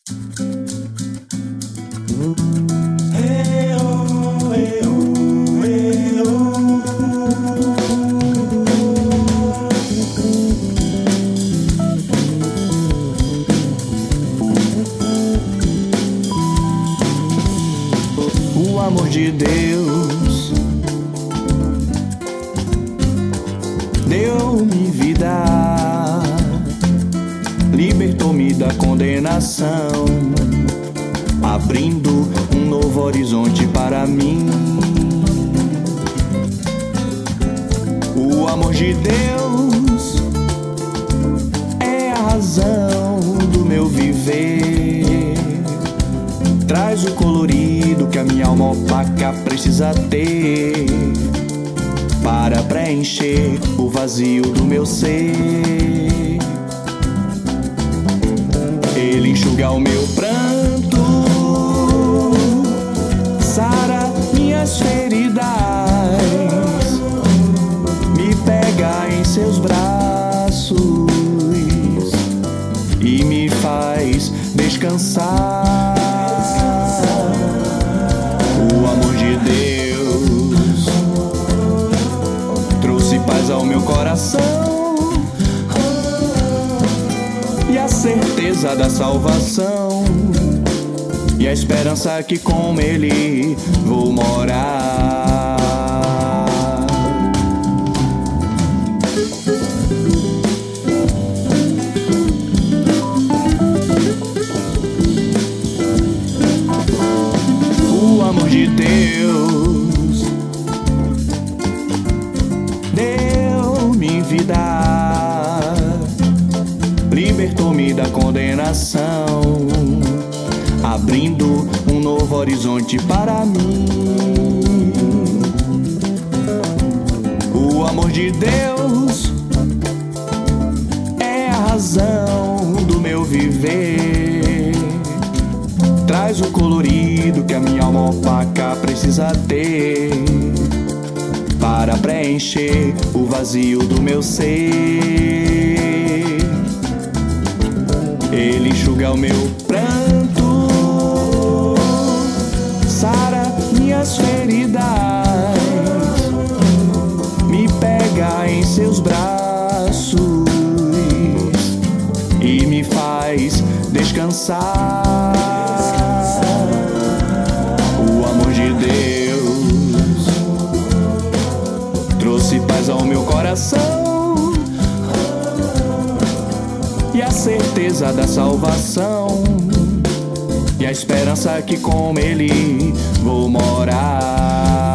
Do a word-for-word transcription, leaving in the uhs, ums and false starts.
O amor de Deus deu-me vida, libertou-me da condenação, abrindo um novo horizonte para mim. O amor de Deus é a razão do meu viver, traz o colorido que a minha alma opaca precisa ter para preencher o vazio do meu ser. Ele enxuga o meu pranto, sara minhas feridas, me pega em seus braços e me faz descansar. O amor de Deus trouxe paz ao meu coração e a certeza da salvação e a esperança que com Ele vou morar. O amor de Deus deu-me vida, libertou-me da condenação, abrindo um novo horizonte para mim. O amor de Deus é a razão do meu viver, traz o colorido que a minha alma opaca precisa ter para preencher o vazio do meu ser. Ele enxuga o meu pranto, sara minhas feridas, me pega em seus braços e me faz descansar. O amor de Deus trouxe paz ao meu coração e a certeza da salvação e a esperança que com Ele vou morar.